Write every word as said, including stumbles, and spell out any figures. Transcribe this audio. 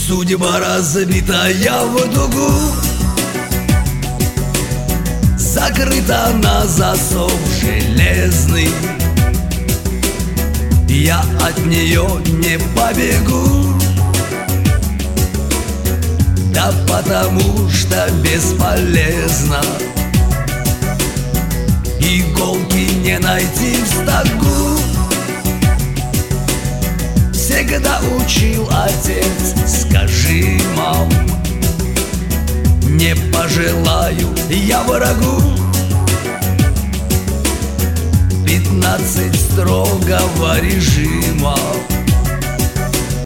Судьба разбитая в дугу, закрыта на засов железный. Я от нее не побегу, да потому что бесполезно. Иголки не найти в стогу. Всегда учил отец, скажи, мам, не пожелаю я врагу. Пятнадцать строгого режима